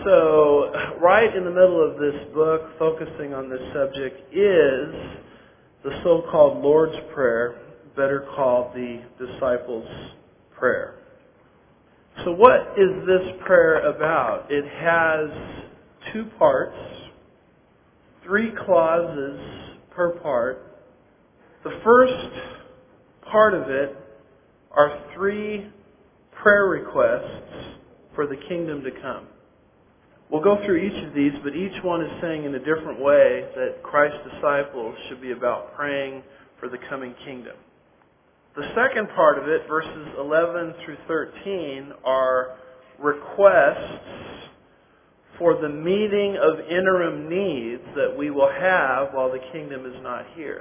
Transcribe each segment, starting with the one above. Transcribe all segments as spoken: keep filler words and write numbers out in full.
So, right in the middle of this book, focusing on this subject, is the so-called Lord's Prayer, better called the Disciples' Prayer. So what is this prayer about? It has two parts, three clauses per part. The first part of it are three prayer requests for the kingdom to come. We'll go through each of these, but each one is saying in a different way that Christ's disciples should be about praying for the coming kingdom. The second part of it, verses eleven through thirteen, are requests for the meeting of interim needs that we will have while the kingdom is not here.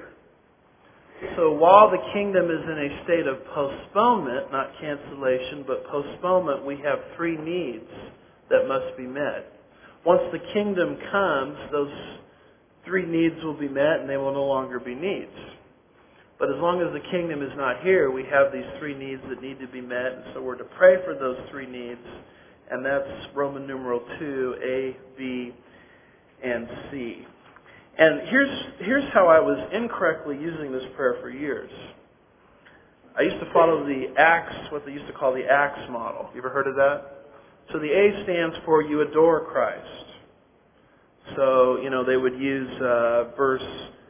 So while the kingdom is in a state of postponement, not cancellation, but postponement, we have three needs that must be met. Once the kingdom comes, those three needs will be met and they will no longer be needs. But as long as the kingdom is not here, we have these three needs that need to be met, and so we're to pray for those three needs, and that's Roman numeral two, A, B, and C. And here's, here's how I was incorrectly using this prayer for years. I used to follow the ACTS, what they used to call the ACTS model. You ever heard of that? So the A stands for you adore Christ. So, you know, they would use uh, verse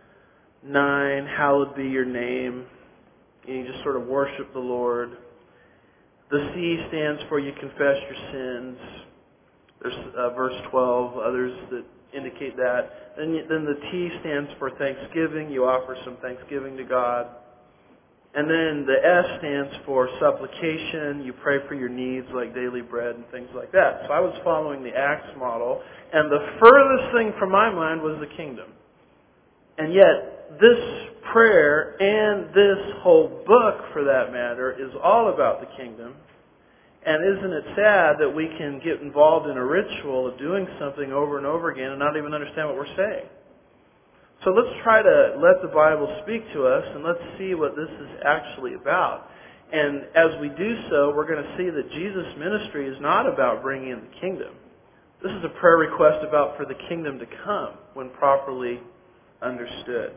nine, hallowed be your name. You just sort of worship the Lord. The C stands for you confess your sins. There's uh, verse twelve, others that indicate that. Then, you, then the T stands for thanksgiving. You offer some thanksgiving to God. And then the S stands for supplication. You pray for your needs like daily bread and things like that. So I was following the ACTS model, and the furthest thing from my mind was the kingdom. And yet, this prayer and this whole book, for that matter, is all about the kingdom. And isn't it sad that we can get involved in a ritual of doing something over and over again and not even understand what we're saying? So let's try to let the Bible speak to us, and let's see what this is actually about. And as we do so, we're going to see that Jesus' ministry is not about bringing in the kingdom. This is a prayer request about for the kingdom to come when properly understood.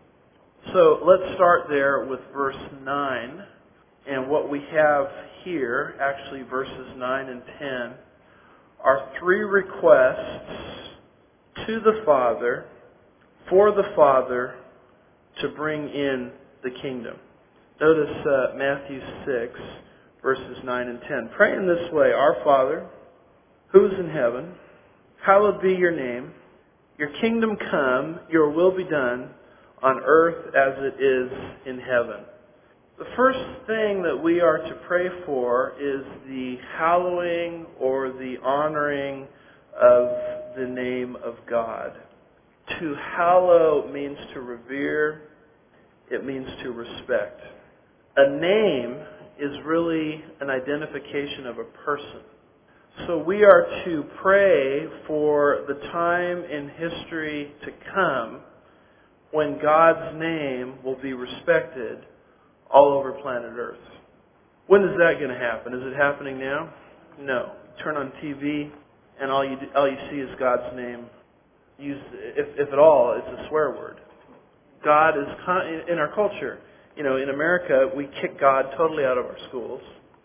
So let's start there with verse nine. And what we have here, actually verses nine and ten, are three requests to the Father, for the Father, to bring in the kingdom. Notice uh, Matthew six, verses nine and ten. Pray in this way, Our Father, who is in heaven, hallowed be your name. Your kingdom come, your will be done, on earth as it is in heaven. The first thing that we are to pray for is the hallowing or the honoring of the name of God. To hallow means to revere. It means to respect. A name is really an identification of a person. So we are to pray for the time in history to come when God's name will be respected all over planet Earth. When is that going to happen? Is it happening now? No. Turn on T V and all you do, all you see is God's name. Used, if, if at all, it's a swear word. God is con- in our culture. You know, in America, we kick God totally out of our schools.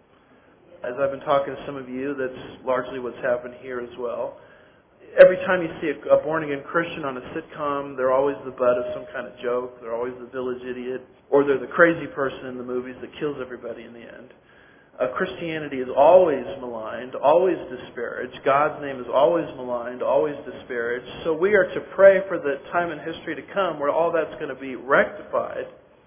As I've been talking to some of you, that's largely what's happened here as well. Every time you see a, a born-again Christian on a sitcom, they're always the butt of some kind of joke. They're always the village idiot. Or they're the crazy person in the movies that kills everybody in the end. Uh, Christianity is always maligned, always disparaged. God's name is always maligned, always disparaged. So we are to pray for the time in history to come where all that's going to be rectified.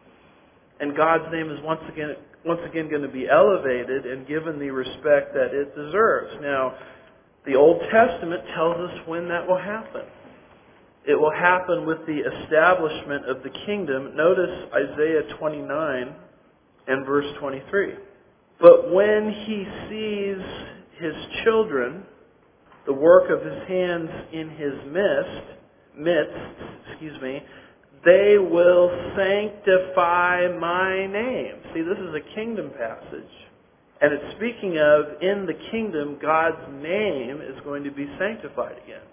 And God's name is once again, once again going to be elevated and given the respect that it deserves. Now, the Old Testament tells us when that will happen. It will happen with the establishment of the kingdom. Notice Isaiah twenty-nine and verse twenty-three. But when he sees his children, the work of his hands in his midst, midst, excuse me, they will sanctify my name. See, this is a kingdom passage. And it's speaking of, in the kingdom, God's name is going to be sanctified again.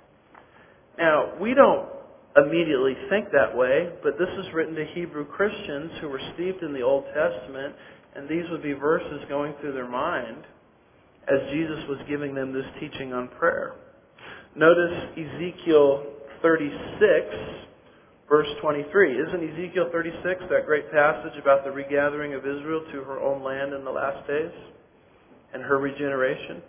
Now, we don't immediately think that way, but this is written to Hebrew Christians who were steeped in the Old Testament, and these would be verses going through their mind as Jesus was giving them this teaching on prayer. Notice Ezekiel thirty-six, verse twenty-three. Isn't Ezekiel thirty-six that great passage about the regathering of Israel to her own land in the last days and her regeneration?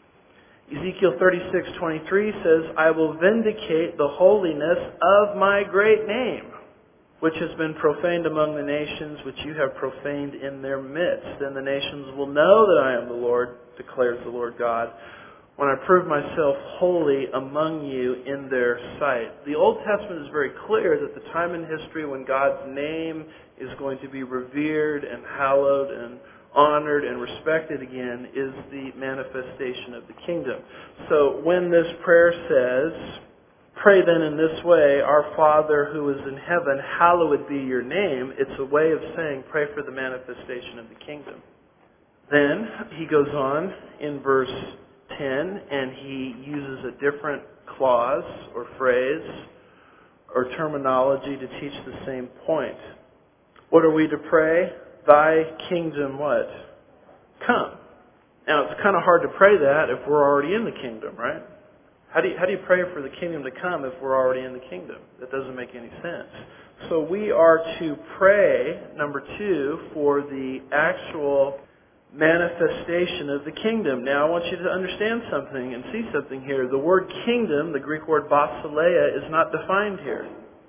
Ezekiel thirty-six twenty-three says, I will vindicate the holiness of my great name, which has been profaned among the nations, which you have profaned in their midst. Then the nations will know that I am the Lord, declares the Lord God, when I prove myself holy among you in their sight. The Old Testament is very clear that the time in history when God's name is going to be revered and hallowed and honored and respected again is the manifestation of the kingdom. So when this prayer says, pray then in this way, our Father who is in heaven, hallowed be your name, it's a way of saying pray for the manifestation of the kingdom. Then he goes on in verse ten and he uses a different clause or phrase or terminology to teach the same point. What are we to pray? Thy kingdom what? Come. Now it's kind of hard to pray that if we're already in the kingdom, right? How do you, how do you pray for the kingdom to come if we're already in the kingdom? That doesn't make any sense. So we are to pray, number two, for the actual manifestation of the kingdom. Now I want you to understand something and see something here. The word kingdom, the Greek word basileia, is not defined here.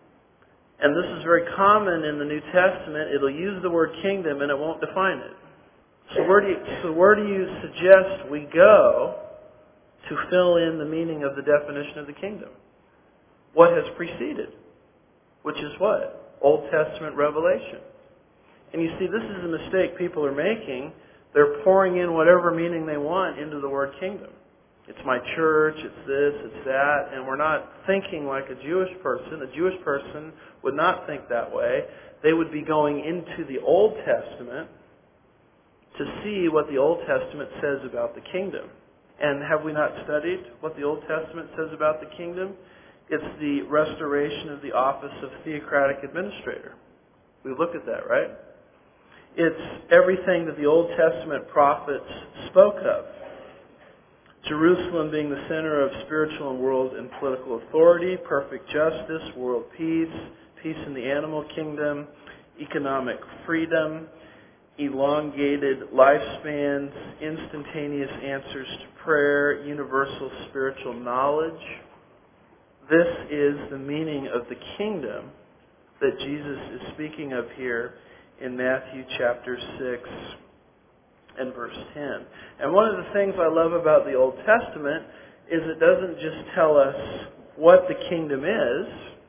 And this is very common in the New Testament. It'll use the word kingdom and it won't define it. So where do you, so where do you suggest we go to fill in the meaning of the definition of the kingdom? What has preceded? Which is what? Old Testament revelation. And you see, this is a mistake people are making. They're pouring in whatever meaning they want into the word kingdom. It's my church, it's this, it's that, and we're not thinking like a Jewish person. A Jewish person would not think that way. They would be going into the Old Testament to see what the Old Testament says about the kingdom. And have we not studied what the Old Testament says about the kingdom? It's the restoration of the office of theocratic administrator. We looked at that, right? It's everything that the Old Testament prophets spoke of. Jerusalem being the center of spiritual and world and political authority, perfect justice, world peace, peace in the animal kingdom, economic freedom, elongated lifespans, instantaneous answers to prayer, universal spiritual knowledge. This is the meaning of the kingdom that Jesus is speaking of here in Matthew chapter six and verse ten. And one of the things I love about the Old Testament is it doesn't just tell us what the kingdom is,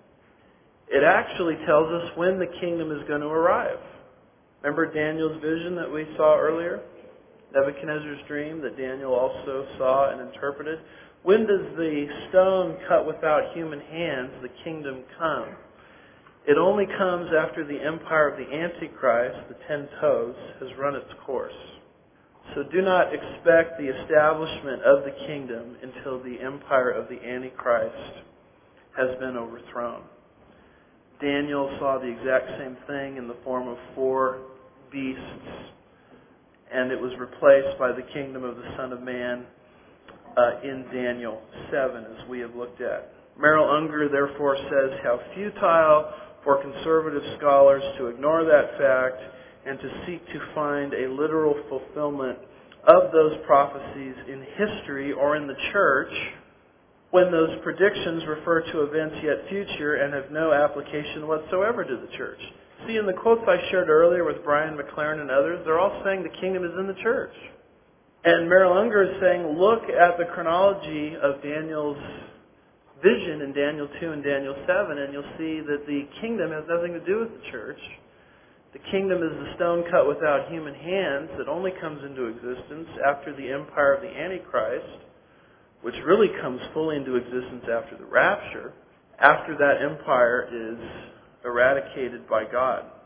it actually tells us when the kingdom is going to arrive. Remember Daniel's vision that we saw earlier? Nebuchadnezzar's dream that Daniel also saw and interpreted. When does the stone cut without human hands, the kingdom, come? It only comes after the empire of the Antichrist, the ten toes, has run its course. So do not expect the establishment of the kingdom until the empire of the Antichrist has been overthrown. Daniel saw the exact same thing in the form of four beasts, and it was replaced by the kingdom of the Son of Man uh, in Daniel seven, as we have looked at. Merrill Unger, therefore, says how futile for conservative scholars to ignore that fact and to seek to find a literal fulfillment of those prophecies in history or in the church when those predictions refer to events yet future and have no application whatsoever to the church. See, in the quotes I shared earlier with Brian McLaren and others, they're all saying the kingdom is in the church. And Merrill Unger is saying, look at the chronology of Daniel's vision in Daniel two and Daniel seven, and you'll see that the kingdom has nothing to do with the church. The kingdom is the stone cut without human hands that only comes into existence after the empire of the Antichrist, which really comes fully into existence after the rapture, after that empire is eradicated by God.